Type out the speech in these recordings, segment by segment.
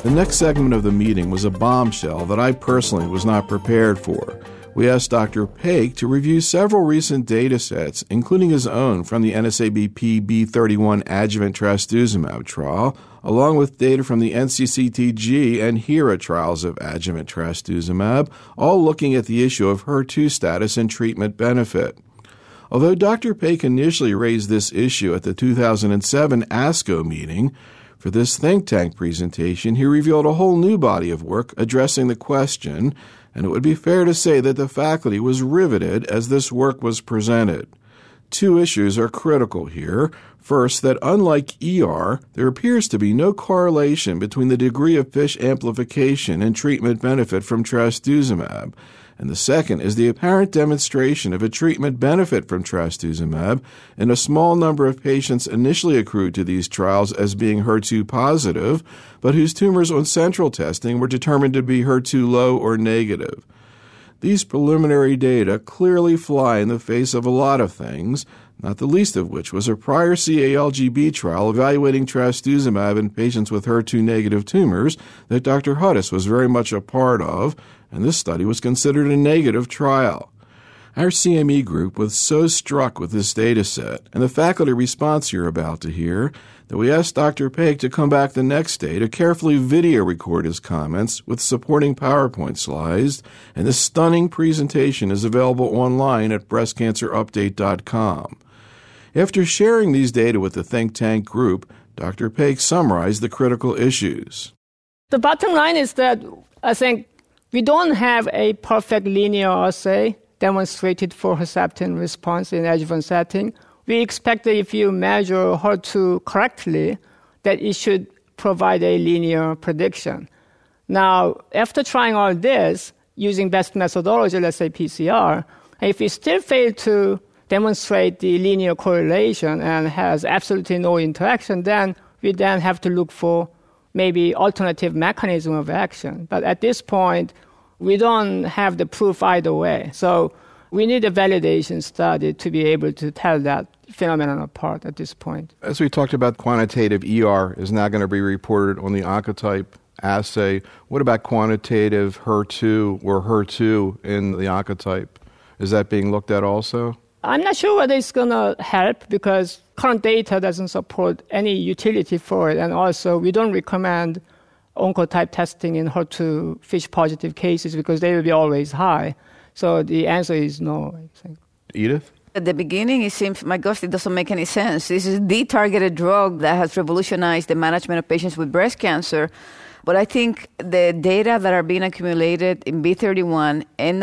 The next segment of the meeting was a bombshell that I personally was not prepared for. We asked Dr. Paik to review several recent data sets, including his own from the NSABP B31 adjuvant trastuzumab trial, along with data from the NCCTG and HERA trials of adjuvant trastuzumab, all looking at the issue of HER2 status and treatment benefit. Although Dr. Paik initially raised this issue at the 2007 ASCO meeting, for this think tank presentation, he revealed a whole new body of work addressing the question, and it would be fair to say that the faculty was riveted as this work was presented. Two issues are critical here. First, that unlike ER, there appears to be no correlation between the degree of FISH amplification and treatment benefit from trastuzumab. And the second is the apparent demonstration of a treatment benefit from trastuzumab in a small number of patients initially accrued to these trials as being HER2 positive, but whose tumors on central testing were determined to be HER2 low or negative. These preliminary data clearly fly in the face of a lot of things, not the least of which was a prior CALGB trial evaluating trastuzumab in patients with HER2-negative tumors that Dr. Hudis was very much a part of, and this study was considered a negative trial. Our CME group was so struck with this data set and the faculty response you're about to hear that we asked Dr. Paik to come back the next day to carefully video record his comments with supporting PowerPoint slides, and this stunning presentation is available online at breastcancerupdate.com. After sharing these data with the think tank group, Dr. Paik summarized the critical issues. The bottom line is that I think we don't have a perfect linear assay demonstrated for Herceptin response in adjuvant setting. We expect that if you measure HER2 correctly, that it should provide a linear prediction. Now, after trying all this, using best methodology, let's say PCR, if we still fail to demonstrate the linear correlation and has absolutely no interaction, then we then have to look for maybe alternative mechanism of action. But at this point, we don't have the proof either way. So we need a validation study to be able to tell that phenomenon apart at this point. As we talked about, quantitative ER is now going to be reported on the Oncotype assay. What about quantitative HER2 or HER2 in the Oncotype? Is that being looked at also? I'm not sure whether it's going to help because current data doesn't support any utility for it. And also, we don't recommend Oncotype testing in HER2 FISH-positive cases because they will be always high. So the answer is no, I think. Edith? At the beginning, it seems, my gosh, it doesn't make any sense. This is the targeted drug that has revolutionized the management of patients with breast cancer. But I think the data that are being accumulated in B31 and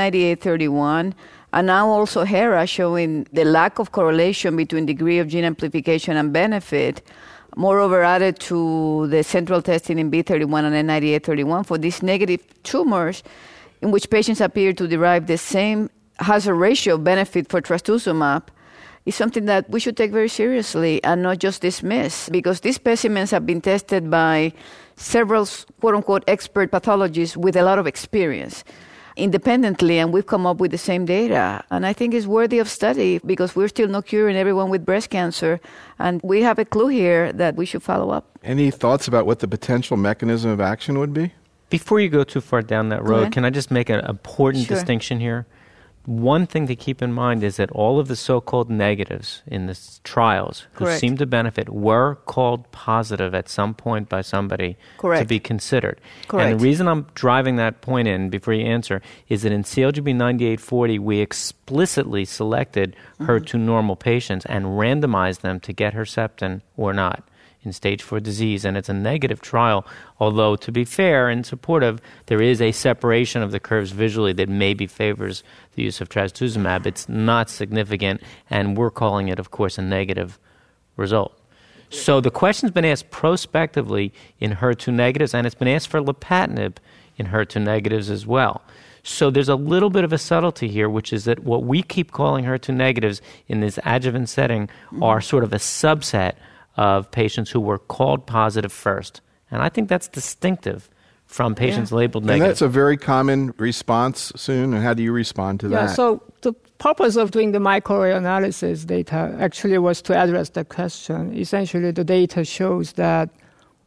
9831, and now also HERA showing the lack of correlation between degree of gene amplification and benefit, moreover added to the central testing in B31 and N9831 for these negative tumors in which patients appear to derive the same hazard ratio benefit for trastuzumab, is something that we should take very seriously and not just dismiss, because these specimens have been tested by several quote-unquote expert pathologists with a lot of experience independently, and we've come up with the same data. And I think it's worthy of study because we're still not curing everyone with breast cancer, and we have a clue here that we should follow up. Any thoughts about what the potential mechanism of action would be? Before you go too far down that road, can I just make an important Sure. distinction here? One thing to keep in mind is that all of the so-called negatives in the trials who Correct. seem to benefit were called positive at some point by somebody to Correct. be considered. Correct. And the reason I'm driving that point in before you answer is that in CLGB 9840, we explicitly selected HER2 normal patients and randomized them to get Herceptin or not in stage 4 disease, and it's a negative trial, although to be fair and supportive, there is a separation of the curves visually that maybe favors the use of trastuzumab. It's not significant, and we're calling it, of course, a negative result. So the question's been asked prospectively in HER2 negatives, and it's been asked for lapatinib in HER2 negatives as well. So there's a little bit of a subtlety here, which is that what we keep calling HER2 negatives in this adjuvant setting are sort of a subset of patients who were called positive first. And I think that's distinctive from patients labeled negative. And that's a very common response soon. And how do you respond to that? So the purpose of doing the microarray analysis data actually was to address that question. Essentially, the data shows that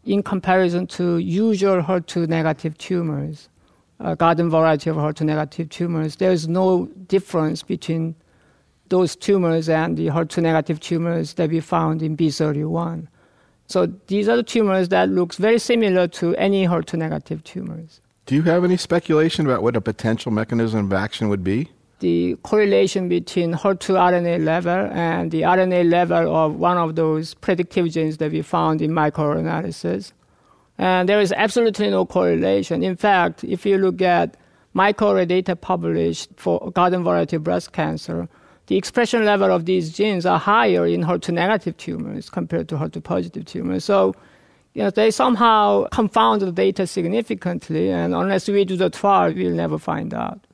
in comparison to usual HER2-negative tumors, garden variety of HER2-negative tumors, there is no difference between those tumors and the HER2-negative tumors that we found in B31. So these are the tumors that look very similar to any HER2-negative tumors. Do you have any speculation about what a potential mechanism of action would be? The correlation between HER2 RNA level and the RNA level of one of those predictive genes that we found in microanalysis. And there is absolutely no correlation. In fact, if you look at microarray data published for garden variety breast cancer, the expression level of these genes are higher in HER2-negative tumors compared to HER2-positive tumors. So, they somehow confound the data significantly, and unless we do the trial, we'll never find out.